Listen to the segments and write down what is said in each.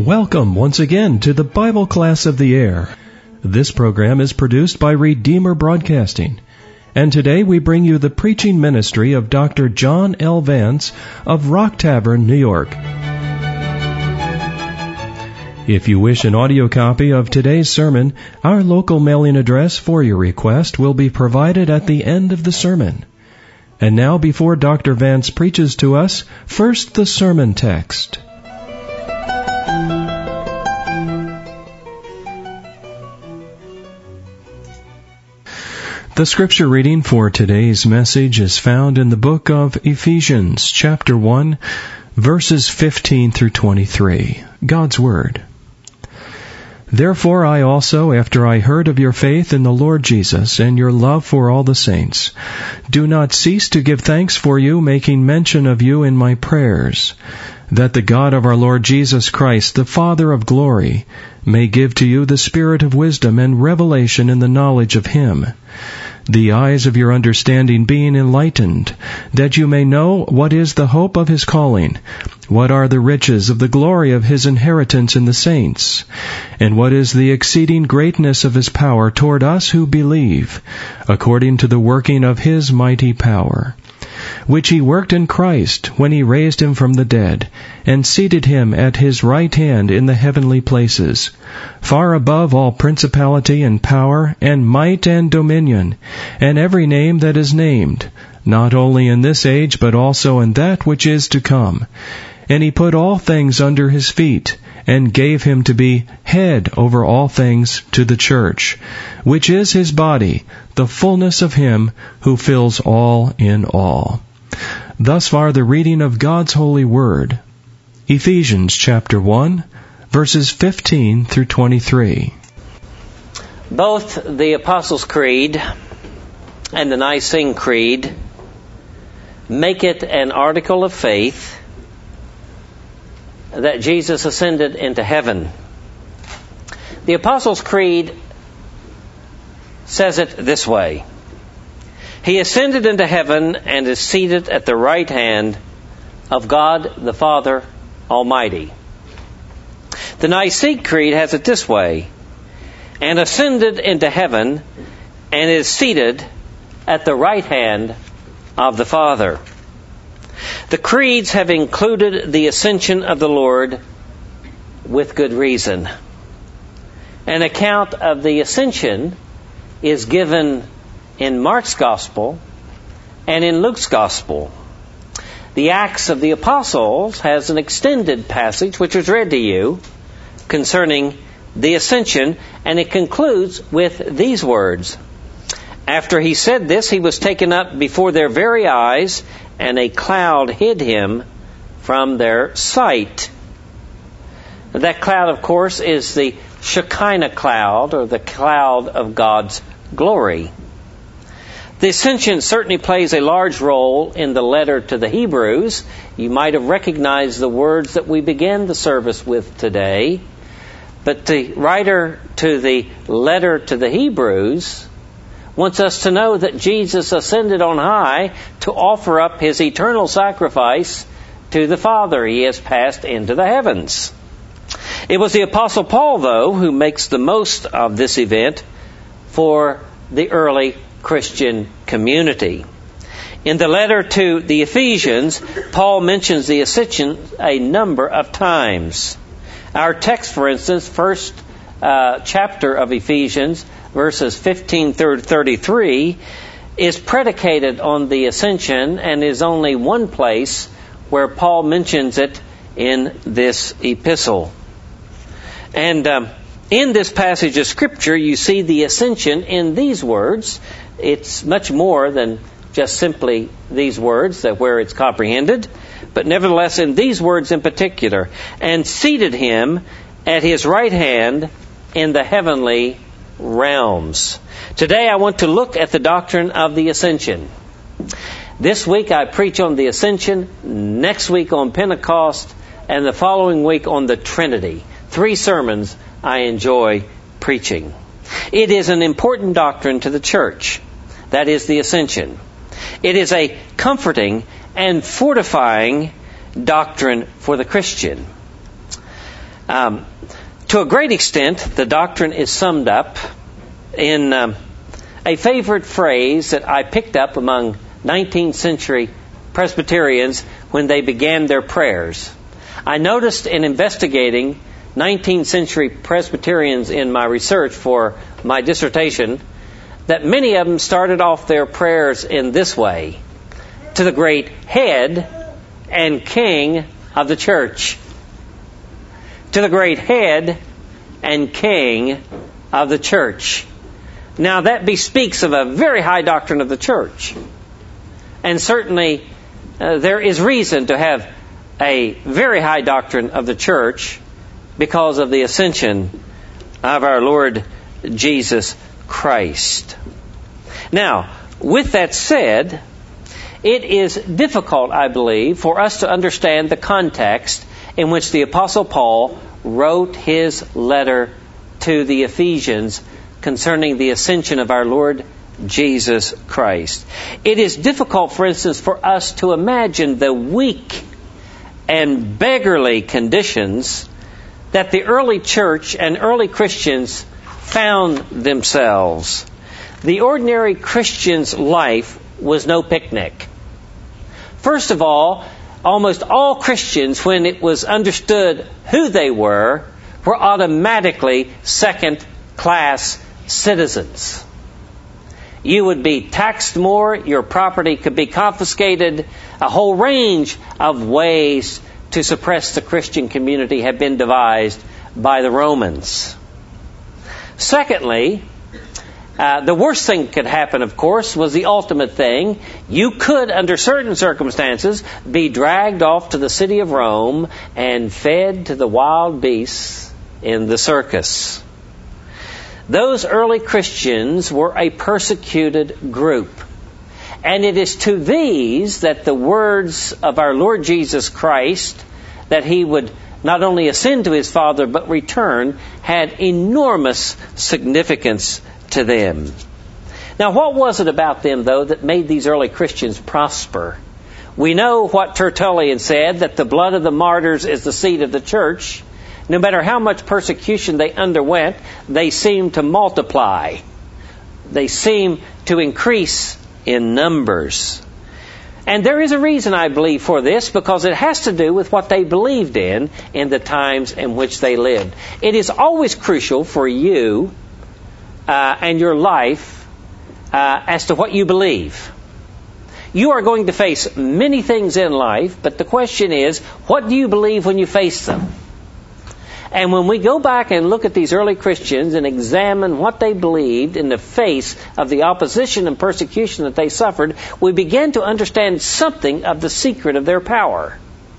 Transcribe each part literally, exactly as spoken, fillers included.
Welcome once again to the Bible Class of the Air. This program is produced by Redeemer Broadcasting. And today we bring you the preaching ministry of Doctor John L. Vance of Rock Tavern, New York. If you wish an audio copy of today's sermon, our local mailing address for your request will be provided at the end of the sermon. And now, before Doctor Vance preaches to us, first the sermon text. The scripture reading for today's message is found in the book of Ephesians, chapter one, verses fifteen through twenty-three. God's Word. Therefore I also, after I heard of your faith in the Lord Jesus and your love for all the saints, do not cease to give thanks for you, making mention of you in my prayers, that the God of our Lord Jesus Christ, the Father of glory, may give to you the spirit of wisdom and revelation in the knowledge of Him, the eyes of your understanding being enlightened, that you may know what is the hope of His calling, what are the riches of the glory of His inheritance in the saints, and what is the exceeding greatness of His power toward us who believe, according to the working of His mighty power, which He worked in Christ when He raised Him from the dead, and seated Him at His right hand in the heavenly places, far above all principality and power and might and dominion, and every name that is named, not only in this age but also in that which is to come. And He put all things under His feet, and gave Him to be head over all things to the church, which is His body, the fullness of Him who fills all in all. Thus far the reading of God's holy word. Ephesians chapter one, verses fifteen through twenty-three. Both the Apostles' Creed and the Nicene Creed make it an article of faith that Jesus ascended into heaven. The Apostles' Creed says it this way: He ascended into heaven and is seated at the right hand of God the Father Almighty. The Nicene Creed has it this way: and ascended into heaven and is seated at the right hand of the Father. The creeds have included the ascension of the Lord with good reason. An account of the ascension is given in Mark's Gospel and in Luke's Gospel. The Acts of the Apostles has an extended passage which was read to you concerning the ascension, and it concludes with these words: After he said this, he was taken up before their very eyes, and a cloud hid him from their sight. That cloud, of course, is the Shekinah cloud, or the cloud of God's glory. The ascension certainly plays a large role in the letter to the Hebrews. You might have recognized the words that we began the service with today. But the writer to the letter to the Hebrews wants us to know that Jesus ascended on high to offer up His eternal sacrifice to the Father. He has passed into the heavens. It was the Apostle Paul, though, who makes the most of this event for the early Christian community. In the letter to the Ephesians, Paul mentions the ascension a number of times. Our text, for instance, first uh, chapter of Ephesians, verses fifteen through thirty-three, is predicated on the ascension and is only one place where Paul mentions it in this epistle. And um, in this passage of Scripture, you see the ascension in these words. It's much more than just simply these words, that where it's comprehended, but nevertheless in these words in particular, and seated Him at His right hand in the heavenly realms. Today I want to look at the doctrine of the ascension. This week I preach on the ascension, next week on Pentecost, and the following week on the Trinity. Three sermons I enjoy preaching. It is an important doctrine to the church. That is the ascension. It is a comforting and fortifying doctrine for the Christian. Um, to a great extent, the doctrine is summed up in um, a favorite phrase that I picked up among nineteenth century Presbyterians when they began their prayers. I noticed in investigating nineteenth century Presbyterians in my research for my dissertation that many of them started off their prayers in this way: to the great head and king of the church. To the great head and king of the church. Now that bespeaks of a very high doctrine of the church. And certainly uh, there is reason to have a very high doctrine of the church because of the ascension of our Lord Jesus Christ. Now, with that said, it is difficult, I believe, for us to understand the context in which the Apostle Paul wrote his letter to the Ephesians concerning the ascension of our Lord Jesus Christ. It is difficult, for instance, for us to imagine the weak and beggarly conditions that the early church and early Christians found themselves. The ordinary Christian's life was no picnic. First of all, almost all Christians, when it was understood who they were, were automatically second-class citizens. You would be taxed more, your property could be confiscated, a whole range of ways to suppress the Christian community had been devised by the Romans. Secondly, Uh, the worst thing that could happen, of course, was the ultimate thing. You could, under certain circumstances, be dragged off to the city of Rome and fed to the wild beasts in the circus. Those early Christians were a persecuted group. And it is to these that the words of our Lord Jesus Christ, that He would not only ascend to His Father, but return, had enormous significance to them. Now, what was it about them, though, that made these early Christians prosper? We know what Tertullian said, that the blood of the martyrs is the seed of the church. No matter how much persecution they underwent, they seemed to multiply. They seemed to increase in numbers. And there is a reason, I believe, for this, because it has to do with what they believed in in the times in which they lived. It is always crucial for you Uh, and your life uh, as to what you believe. You are going to face many things in life, but the question is, what do you believe when you face them? And when we go back and look at these early Christians and examine what they believed in the face of the opposition and persecution that they suffered, we begin to understand something of the secret of their power.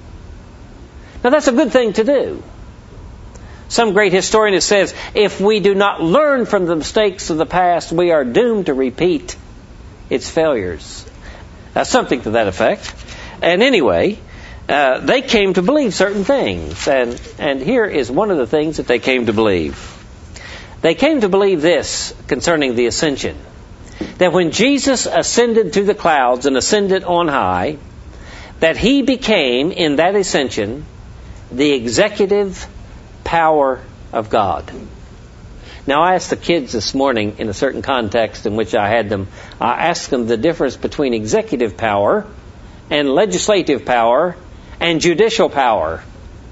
Now, that's a good thing to do. Some great historian has said, if we do not learn from the mistakes of the past, we are doomed to repeat its failures. Now, something to that effect. And anyway, uh, they came to believe certain things. And, and here is one of the things that they came to believe. They came to believe this concerning the ascension. That when Jesus ascended to the clouds and ascended on high, that He became, in that ascension, the executive power of God. Now, I asked the kids this morning in a certain context in which I had them, I asked them the difference between executive power and legislative power and judicial power.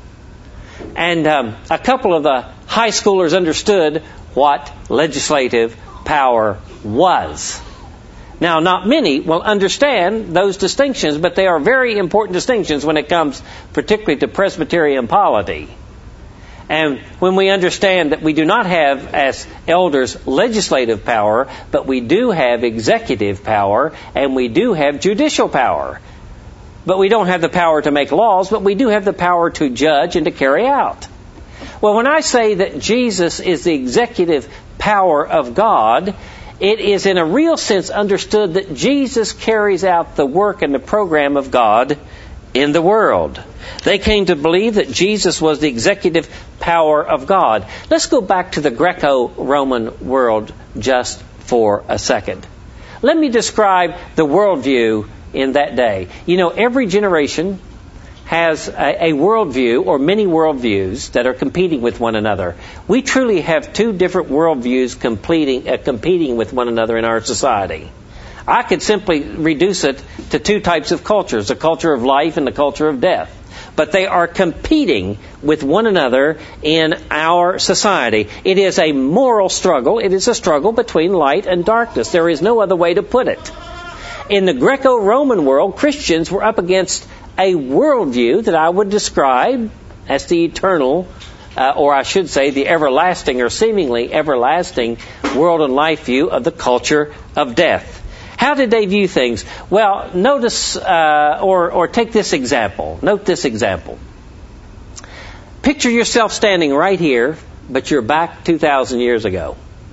And um, a couple of the high schoolers understood what legislative power was. Now, not many will understand those distinctions, but they are very important distinctions when it comes particularly to Presbyterian polity. And when we understand that we do not have, as elders, legislative power, but we do have executive power, and we do have judicial power. But we don't have the power to make laws, but we do have the power to judge and to carry out. Well, when I say that Jesus is the executive power of God, it is in a real sense understood that Jesus carries out the work and the program of God in the world. They came to believe that Jesus was the executive power of God. Let's go back to the Greco-Roman world just for a second. Let me describe the worldview in that day. You know, every generation has a, a worldview or many worldviews that are competing with one another. We truly have two different worldviews competing, uh, competing with one another in our society. I could simply reduce it to two types of cultures, the culture of life and the culture of death. But they are competing with one another in our society. It is a moral struggle. It is a struggle between light and darkness. There is no other way to put it. In the Greco-Roman world, Christians were up against a worldview that I would describe as the eternal, uh, or I should say the everlasting or seemingly everlasting world and life view of the culture of death. How did they view things? Well, notice, uh, or, or take this example. Note this example. Picture yourself standing right here, but you're back two thousand years ago.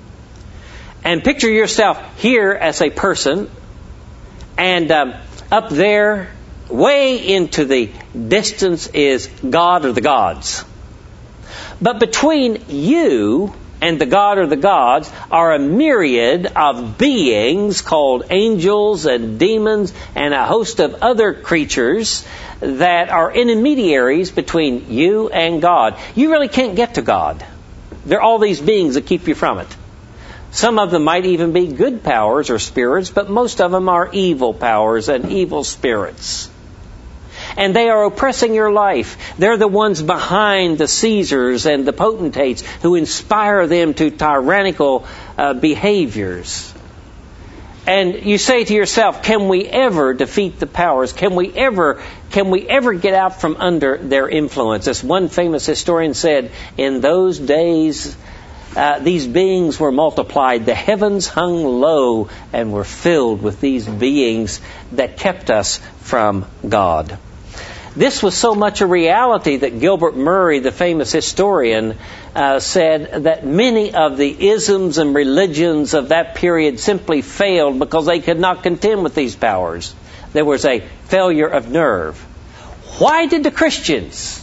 And picture yourself here as a person, and um, up there, way into the distance is God or the gods. But between you and the God or the gods are a myriad of beings called angels and demons and a host of other creatures that are intermediaries between you and God. You really can't get to God. There are all these beings that keep you from it. Some of them might even be good powers or spirits, but most of them are evil powers and evil spirits. And they are oppressing your life. They're the ones behind the Caesars and the potentates who inspire them to tyrannical uh, behaviors. And you say to yourself, can we ever defeat the powers? Can we ever, can we ever get out from under their influence? As one famous historian said, in those days, uh, these beings were multiplied. The heavens hung low and were filled with these beings that kept us from God. This was so much a reality that Gilbert Murray, the famous historian, uh, said that many of the isms and religions of that period simply failed because they could not contend with these powers. There was a failure of nerve. Why did the Christians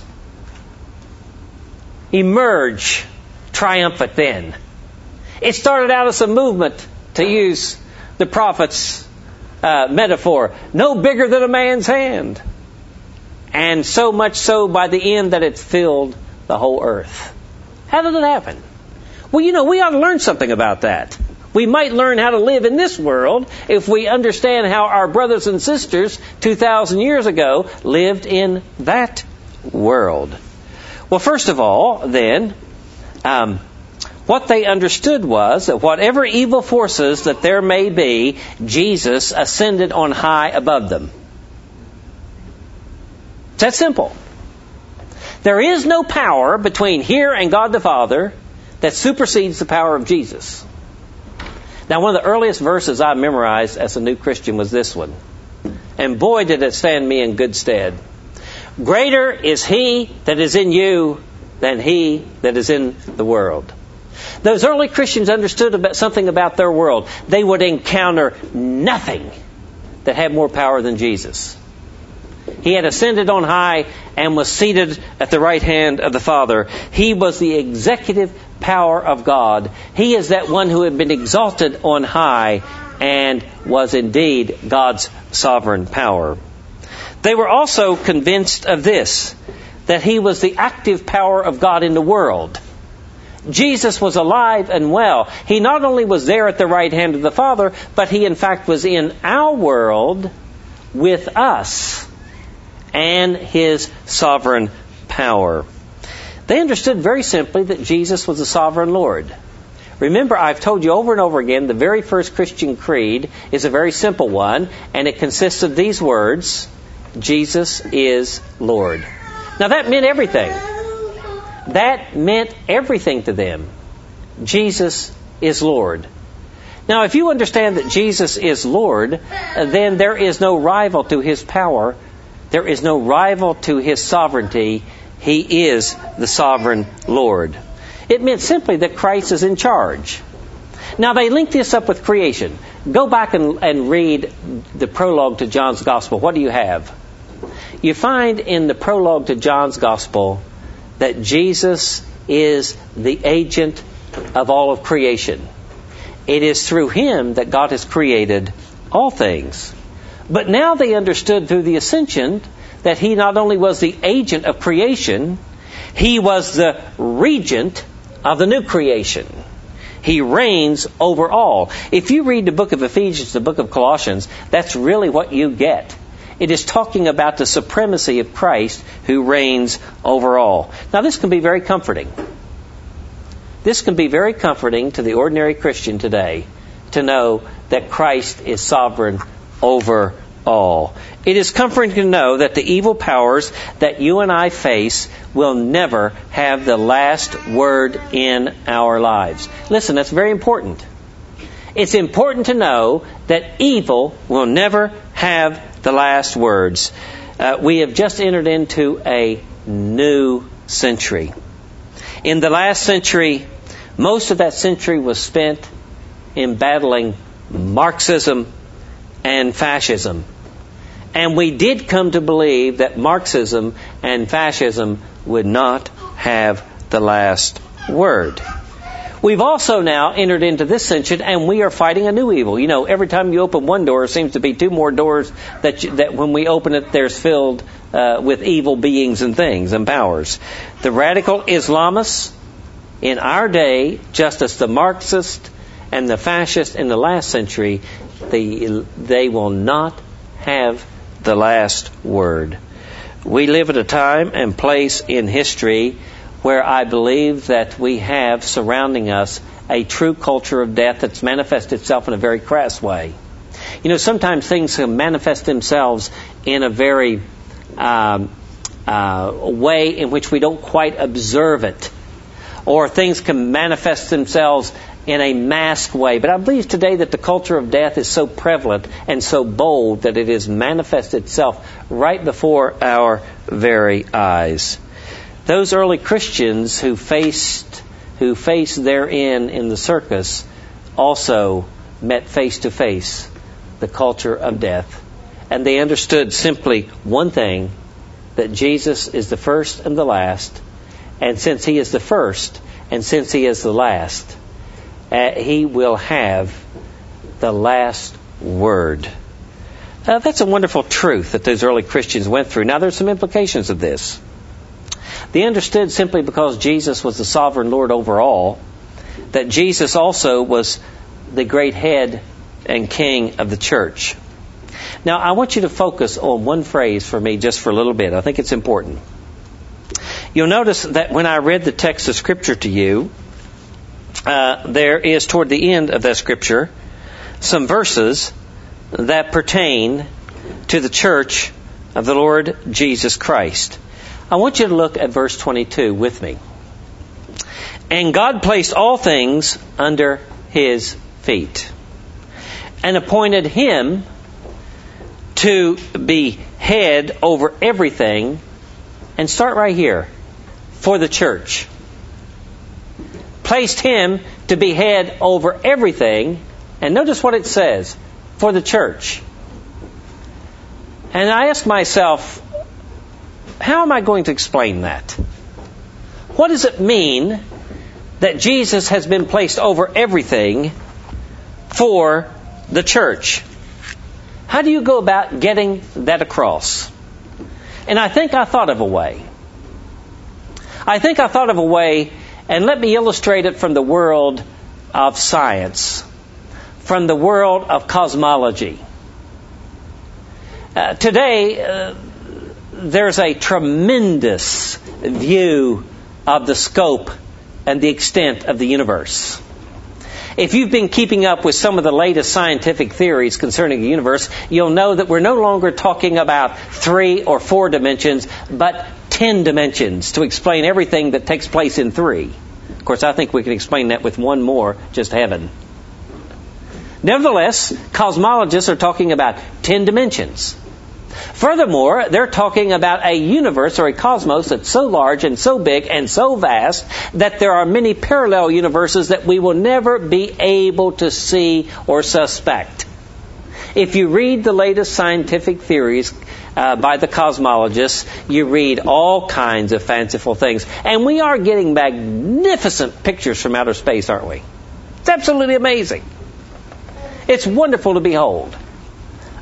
emerge triumphant then? It started out as a movement, to use the prophet's uh, metaphor, no bigger than a man's hand. And so much so by the end that it filled the whole earth. How did it happen? Well, you know, we ought to learn something about that. We might learn how to live in this world if we understand how our brothers and sisters two thousand years ago lived in that world. Well, first of all, then, um, what they understood was that whatever evil forces that there may be, Jesus ascended on high above them. It's that simple. There is no power between here and God the Father that supersedes the power of Jesus. Now, one of the earliest verses I memorized as a new Christian was this one. And boy, did it stand me in good stead. Greater is He that is in you than he that is in the world. Those early Christians understood about something about their world. They would encounter nothing that had more power than Jesus. He had ascended on high and was seated at the right hand of the Father. He was the executive power of God. He is that one who had been exalted on high and was indeed God's sovereign power. They were also convinced of this, that He was the active power of God in the world. Jesus was alive and well. He not only was there at the right hand of the Father, but He in fact was in our world with us and His sovereign power. They understood very simply that Jesus was the sovereign Lord. Remember, I've told you over and over again, the very first Christian creed is a very simple one, and it consists of these words, Jesus is Lord. Now that meant everything. That meant everything to them. Jesus is Lord. Now, if you understand that Jesus is Lord, then there is no rival to His power. There is no rival to His sovereignty. He is the sovereign Lord. It meant simply that Christ is in charge. Now, they link this up with creation. Go back and, and read the prologue to John's Gospel. What do you have? You find in the prologue to John's Gospel that Jesus is the agent of all of creation. It is through Him that God has created all things. But now they understood through the ascension that he not only was the agent of creation, he was the regent of the new creation. He reigns over all. If you read the book of Ephesians, the book of Colossians, that's really what you get. It is talking about the supremacy of Christ who reigns over all. Now, this can be very comforting. This can be very comforting to the ordinary Christian today to know that Christ is sovereign over all. It is comforting to know that the evil powers that you and I face will never have the last word in our lives. Listen, that's very important. It's important to know that evil will never have the last words. Uh, we have just entered into a new century. In the last century, most of that century was spent in battling Marxism and fascism. And we did come to believe that Marxism and fascism would not have the last word. We've also now entered into this century, and we are fighting a new evil. You know, every time you open one door, there seems to be two more doors that you, that when we open it, there's filled uh, with evil beings and things and powers. The radical Islamists in our day, just as the Marxist and the fascist in the last century, they, they will not have the last word. We live at a time and place in history where I believe that we have surrounding us a true culture of death that's manifested itself in a very crass way. You know, sometimes things can manifest themselves in a very um, uh, way in which we don't quite observe it. Or things can manifest themselves in a masked way. But I believe today that the culture of death is so prevalent and so bold that it has manifested itself right before our very eyes. Those early Christians who faced who faced therein in the circus also met face to face the culture of death. And they understood simply one thing, that Jesus is the first and the last. And since He is the first, and since He is the last, uh, He will have the last word. Uh, that's a wonderful truth that those early Christians went through. Now, there's some implications of this. They understood simply because Jesus was the sovereign Lord over all, that Jesus also was the great head and king of the church. Now, I want you to focus on one phrase for me just for a little bit. I think it's important. You'll notice that when I read the text of Scripture to you, uh, there is toward the end of that Scripture some verses that pertain to the church of the Lord Jesus Christ. I want you to look at verse twenty-two with me. And God placed all things under His feet, and appointed Him to be head over everything. And start right here. For the church. Placed Him to be head over everything. And notice what it says. For the church. And I ask myself, how am I going to explain that? What does it mean that Jesus has been placed over everything for the church? How do you go about getting that across? And I think I thought of a way. I think I thought of a way, and let me illustrate it from the world of science, from the world of cosmology. Uh, today, uh, there's a tremendous view of the scope and the extent of the universe. If you've been keeping up with some of the latest scientific theories concerning the universe, you'll know that we're no longer talking about three or four dimensions, but ten dimensions to explain everything that takes place in three. Of course, I think we can explain that with one more, just heaven. Nevertheless, cosmologists are talking about ten dimensions. Furthermore, they're talking about a universe or a cosmos that's so large and so big and so vast that there are many parallel universes that we will never be able to see or suspect. If you read the latest scientific theories uh, by the cosmologists, you read all kinds of fanciful things. And we are getting magnificent pictures from outer space, aren't we? It's absolutely amazing. It's wonderful to behold.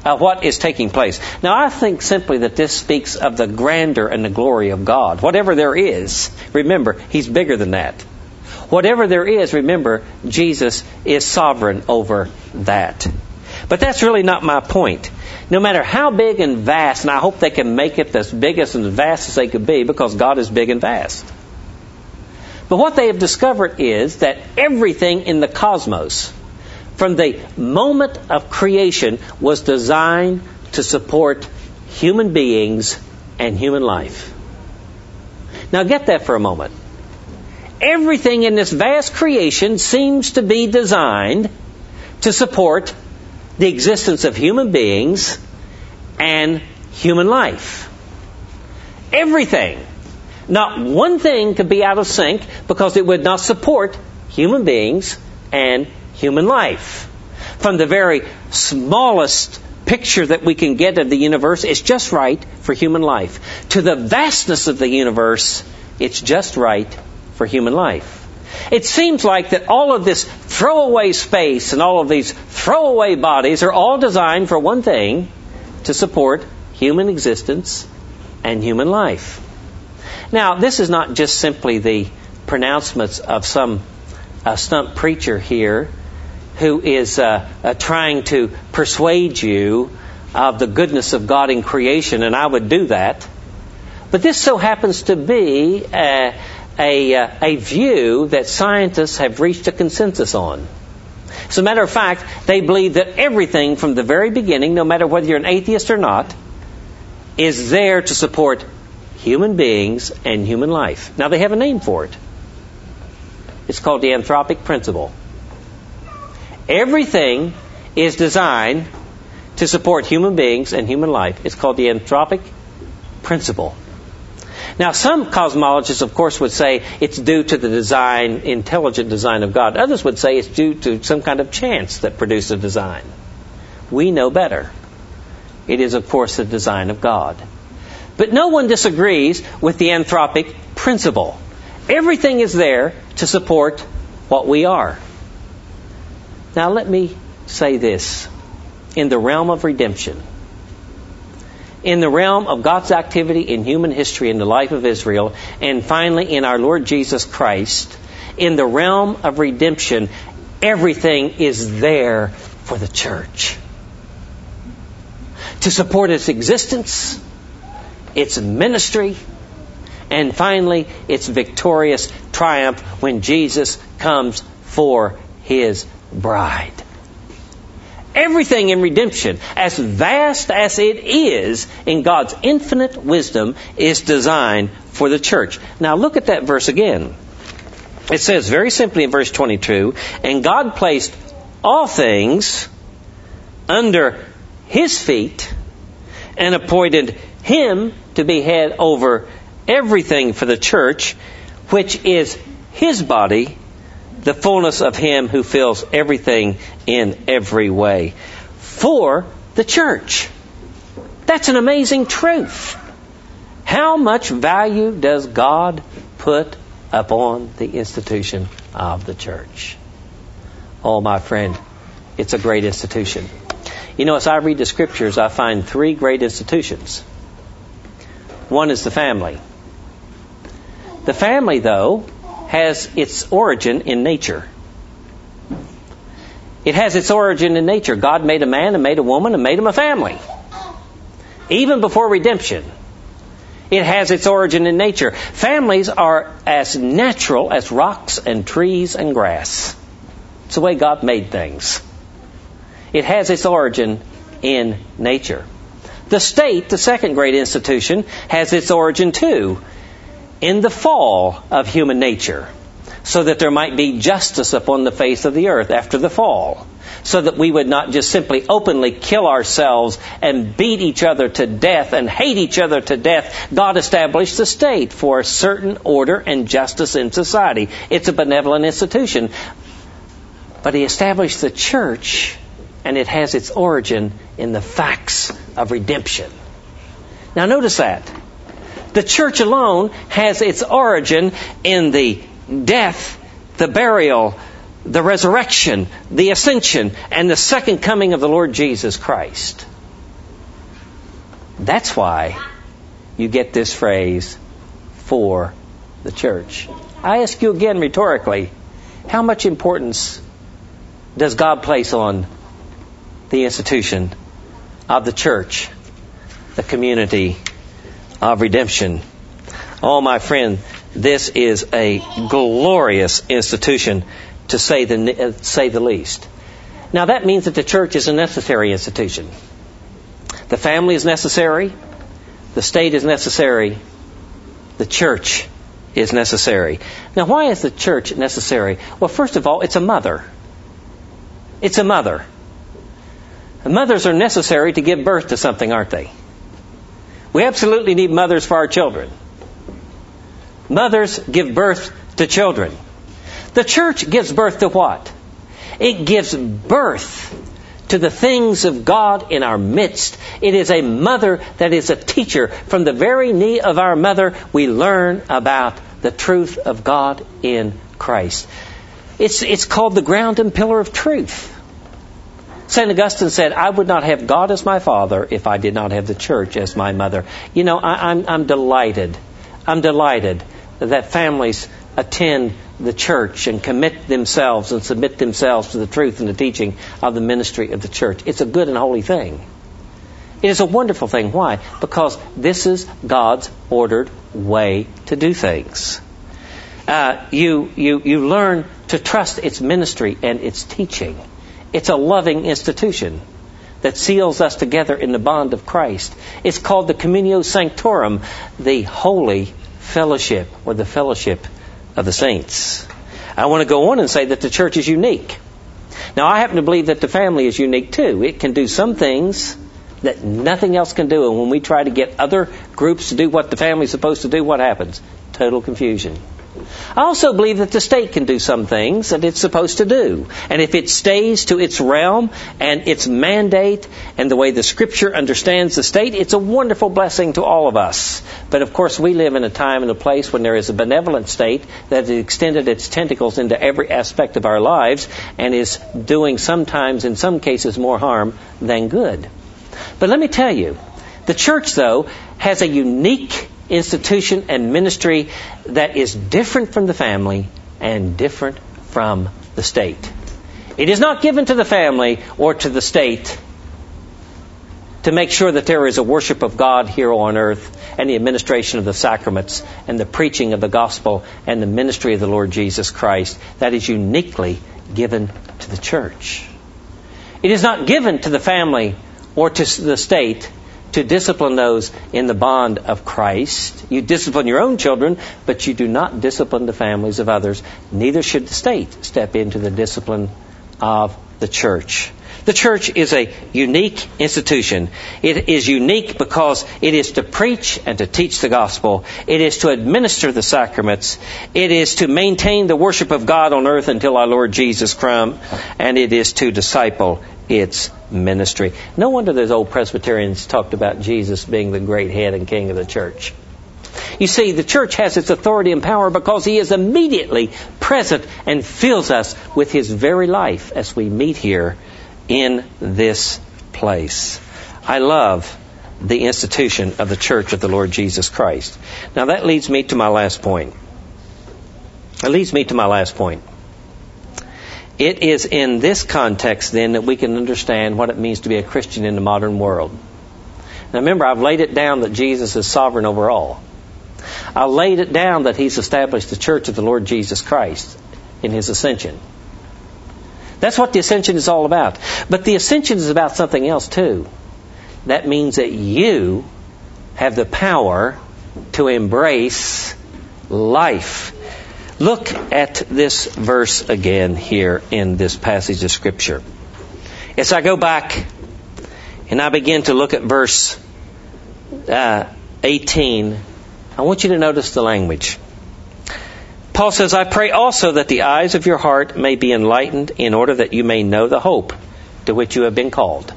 uh, what is taking place. Now, I think simply that this speaks of the grandeur and the glory of God. Whatever there is, remember, He's bigger than that. Whatever there is, remember, Jesus is sovereign over that. But that's really not my point. No matter how big and vast, and I hope they can make it as big as and as vast as they could be, because God is big and vast. But what they have discovered is that everything in the cosmos, from the moment of creation, was designed to support human beings and human life. Now get that for a moment. Everything in this vast creation seems to be designed to support the existence of human beings and human life. Everything. Not one thing could be out of sync because it would not support human beings and human life. From the very smallest picture that we can get of the universe, it's just right for human life. To the vastness of the universe, it's just right for human life. It seems like that all of this throwaway space and all of these throwaway bodies are all designed for one thing, to support human existence and human life. Now, this is not just simply the pronouncements of some uh, stump preacher here who is uh, uh, trying to persuade you of the goodness of God in creation, and I would do that. But this so happens to be a, a, a view that scientists have reached a consensus on. As a matter of fact, they believe that everything from the very beginning, no matter whether you're an atheist or not, is there to support human beings and human life. Now, they have a name for it. It's called the anthropic principle. Everything is designed to support human beings and human life. It's called the anthropic principle. Now, some cosmologists, of course, would say it's due to the design, intelligent design of God. Others would say it's due to some kind of chance that produced a design. We know better. It is, of course, the design of God. But no one disagrees with the anthropic principle. Everything is there to support what we are. Now let me say this. In the realm of redemption, in the realm of God's activity in human history in the life of Israel, and finally in our Lord Jesus Christ, in the realm of redemption, everything is there for the church. To support its existence, its ministry, and finally its victorious triumph when Jesus comes for His bride. Everything in redemption, as vast as it is in God's infinite wisdom, is designed for the church. Now look at that verse again. It says very simply in verse twenty-two, and God placed all things under His feet and appointed Him to be head over everything for the church, which is His body, the fullness of Him who fills everything in every way. For the church. That's an amazing truth. How much value does God put upon the institution of the church? Oh, my friend, it's a great institution. You know, as I read the Scriptures, I find three great institutions. One is the family. The family, though, has its origin in nature. It has its origin in nature. God made a man and made a woman and made them a family. Even before redemption, it has its origin in nature. Families are as natural as rocks and trees and grass. It's the way God made things. It has its origin in nature. The state, the second great institution, has its origin too in the fall of human nature, so that there might be justice upon the face of the earth after the fall, so that we would not just simply openly kill ourselves and beat each other to death and hate each other to death. God established the state for a certain order and justice in society. It's a benevolent institution. But He established the church, and it has its origin in the facts of redemption. Now notice that. The church alone has its origin in the death, the burial, the resurrection, the ascension, and the second coming of the Lord Jesus Christ. That's why you get this phrase, for the church. I ask you again rhetorically, how much importance does God place on the institution of the church, the community of redemption? Oh, my friend, this is a glorious institution, to say the, uh, say the least. Now, that means that the church is a necessary institution. The family is necessary. The state is necessary. The church is necessary. Now, why is the church necessary? Well, first of all, it's a mother. It's a mother. Mothers are necessary to give birth to something, aren't they? We absolutely need mothers for our children. Mothers give birth to children. The church gives birth to what? It gives birth to the things of God in our midst. It is a mother that is a teacher. From the very knee of our mother, we learn about the truth of God in Christ. It's, it's called the ground and pillar of truth. Saint Augustine said, I would not have God as my father if I did not have the church as my mother. You know, I, I'm, I'm delighted. I'm delighted that families attend the church and commit themselves and submit themselves to the truth and the teaching of the ministry of the church. It's a good and holy thing. It is a wonderful thing. Why? Because this is God's ordered way to do things. Uh, you, you, you learn to trust its ministry and its teaching. It's a loving institution that seals us together in the bond of Christ. It's called the Communio Sanctorum, the holy fellowship, or the fellowship of the saints. I want to go on and say that the church is unique. Now, I happen to believe that the family is unique too. It can do some things that nothing else can do. And when we try to get other groups to do what the family is supposed to do, what happens? Total confusion. I also believe that the state can do some things that it's supposed to do. And if it stays to its realm and its mandate and the way the Scripture understands the state, it's a wonderful blessing to all of us. But of course, we live in a time and a place when there is a benevolent state that has extended its tentacles into every aspect of our lives and is doing sometimes, in some cases, more harm than good. But let me tell you, the church, though, has a unique institution and ministry that is different from the family and different from the state. It is not given to the family or to the state to make sure that there is a worship of God here on earth and the administration of the sacraments and the preaching of the gospel and the ministry of the Lord Jesus Christ. That is uniquely given to the church. It is not given to the family or to the state to discipline those in the bond of Christ. You discipline your own children, but you do not discipline the families of others. Neither should the state step into the discipline of the church. The church is a unique institution. It is unique because it is to preach and to teach the gospel. It is to administer the sacraments. It is to maintain the worship of God on earth until our Lord Jesus comes. And it is to disciple its ministry. No wonder those old Presbyterians talked about Jesus being the great head and king of the church. You see, the church has its authority and power because He is immediately present and fills us with His very life as we meet here in this place. I love the institution of the church of the Lord Jesus Christ. Now that leads me to my last point. It leads me to my last point. It is in this context, then, that we can understand what it means to be a Christian in the modern world. Now, remember, I've laid it down that Jesus is sovereign over all. I laid it down that He's established the church of the Lord Jesus Christ in His ascension. That's what the ascension is all about. But the ascension is about something else, too. That means that you have the power to embrace life. Look at this verse again here in this passage of Scripture. As I go back and I begin to look at verse uh, eighteen, I want you to notice the language. Paul says, I pray also that the eyes of your heart may be enlightened in order that you may know the hope to which you have been called.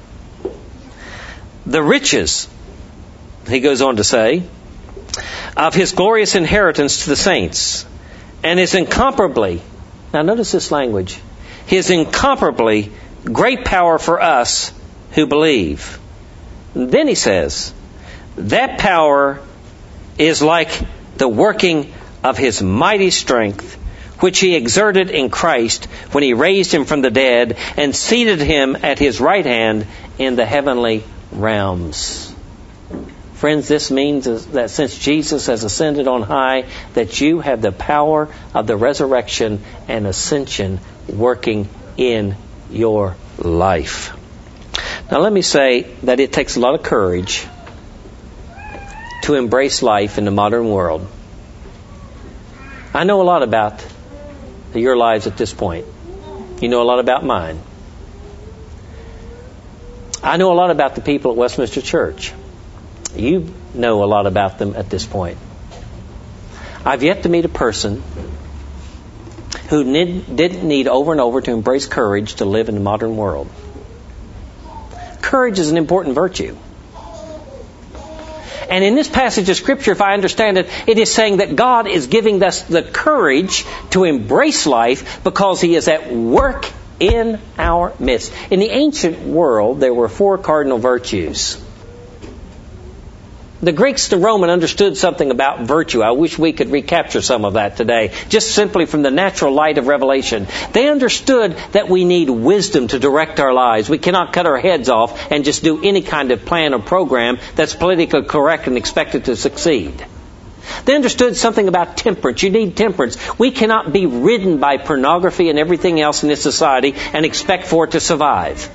The riches, he goes on to say, of His glorious inheritance to the saints, and His incomparably, now notice this language, His incomparably great power for us who believe. Then he says, that power is like the working of his mighty strength, which he exerted in Christ when he raised him from the dead and seated him at his right hand in the heavenly realms. Friends, this means that since Jesus has ascended on high, that you have the power of the resurrection and ascension working in your life. Now let me say that it takes a lot of courage to embrace life in the modern world. I know a lot about your lives at this point. You know a lot about mine. I know a lot about the people at Westminster Church. You know a lot about them at this point. I've yet to meet a person who need, didn't need over and over to embrace courage to live in the modern world. Courage is an important virtue. And in this passage of Scripture, if I understand it, it is saying that God is giving us the courage to embrace life because He is at work in our midst. In the ancient world, there were four cardinal virtues. The Greeks, the Roman, understood something about virtue. I wish we could recapture some of that today, just simply from the natural light of revelation. They understood that we need wisdom to direct our lives. We cannot cut our heads off and just do any kind of plan or program that's politically correct and expect it to succeed. They understood something about temperance. You need temperance. We cannot be ridden by pornography and everything else in this society and expect for it to survive.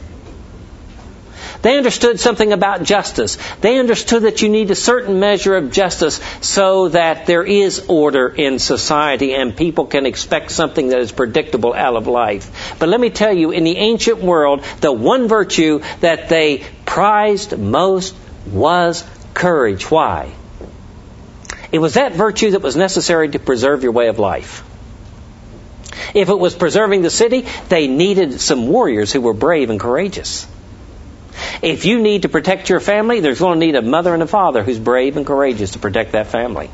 They understood something about justice. They understood that you need a certain measure of justice so that there is order in society and people can expect something that is predictable out of life. But let me tell you, in the ancient world, the one virtue that they prized most was courage. Why? It was that virtue that was necessary to preserve your way of life. If it was preserving the city, they needed some warriors who were brave and courageous. If you need to protect your family, there's going to need a mother and a father who's brave and courageous to protect that family.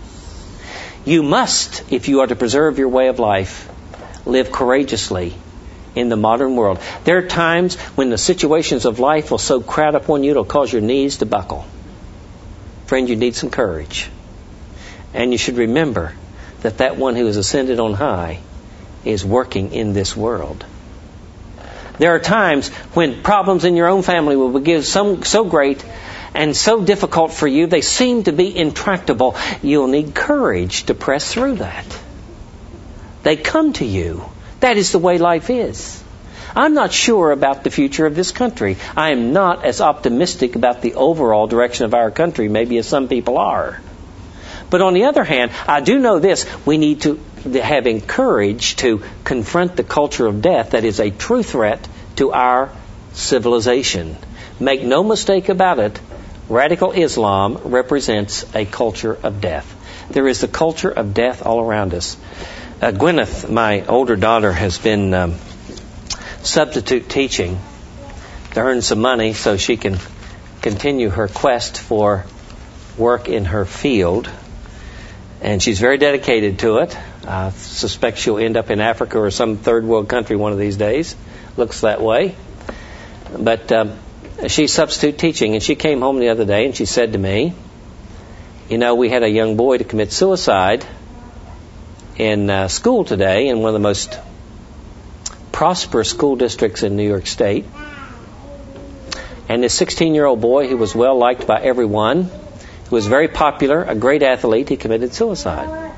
You must, if you are to preserve your way of life, live courageously in the modern world. There are times when the situations of life will so crowd upon you it'll cause your knees to buckle. Friend, you need some courage. And you should remember that that one who has ascended on high is working in this world. There are times when problems in your own family will be so, so great and so difficult for you, they seem to be intractable. You'll need courage to press through that. They come to you. That is the way life is. I'm not sure about the future of this country. I am not as optimistic about the overall direction of our country, maybe as some people are. But on the other hand, I do know this. We need to have courage to confront the culture of death that is a true threat to our civilization. Make no mistake about it, radical Islam represents a culture of death. There is the culture of death all around us. Uh, Gwyneth, my older daughter, has been um, substitute teaching to earn some money so she can continue her quest for work in her field. And she's very dedicated to it. I suspect she'll end up in Africa or some third world country one of these days. Looks that way. But um, she's substitute teaching, and she came home the other day and she said to me, you know, we had a young boy to commit suicide in uh, school today in one of the most prosperous school districts in New York State. And this sixteen-year-old boy who was well liked by everyone, who was very popular, a great athlete, he committed suicide.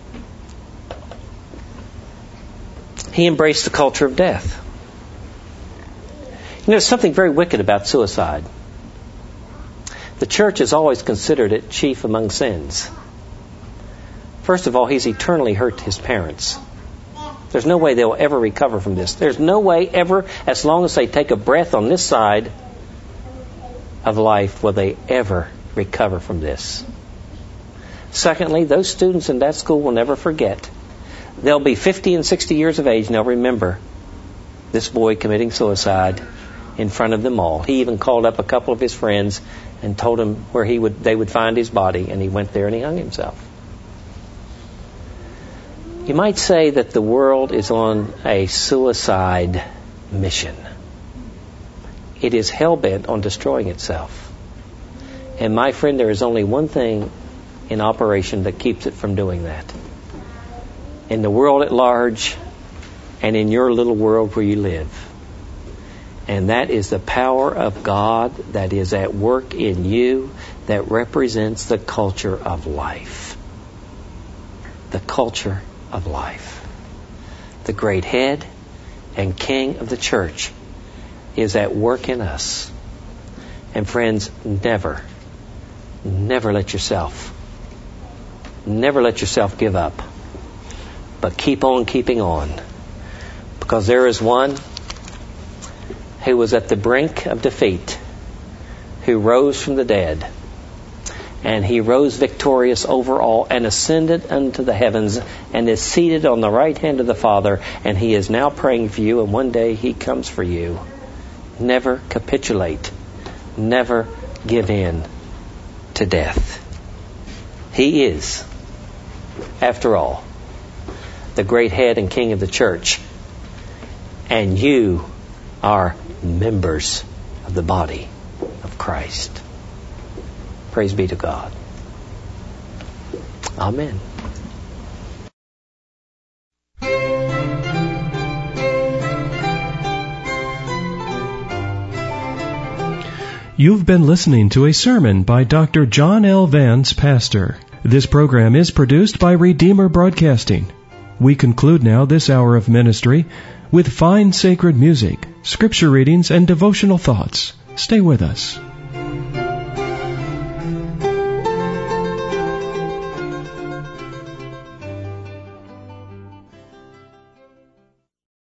He embraced the culture of death. You know, there's something very wicked about suicide. The church has always considered it chief among sins. First of all, he's eternally hurt his parents. There's no way they'll ever recover from this. There's no way ever, as long as they take a breath on this side of life, will they ever recover from this. Secondly, those students in that school will never forget. They'll be fifty and sixty years of age and they'll remember this boy committing suicide in front of them all. He even called up a couple of his friends and told them where he would they would find his body, and he went there and he hung himself. You might say that the world is on a suicide mission. It is hell-bent on destroying itself. And my friend, there is only one thing in operation that keeps it from doing that. In the world at large, and in your little world where you live. And that is the power of God that is at work in you that represents the culture of life. The culture of life. The great head and king of the church is at work in us. And friends, never, never let yourself, never let yourself give up. But keep on keeping on. Because there is one who was at the brink of defeat, who rose from the dead. And he rose victorious over all and ascended unto the heavens and is seated on the right hand of the Father. And he is now praying for you, and one day he comes for you. Never capitulate. Never give in to death. He is, after all, the great head and king of the church. And you are members of the body of Christ. Praise be to God. Amen. You've been listening to a sermon by Doctor John L. Vance, pastor. This program is produced by Redeemer Broadcasting. We conclude now this hour of ministry with fine sacred music, scripture readings, and devotional thoughts. Stay with us.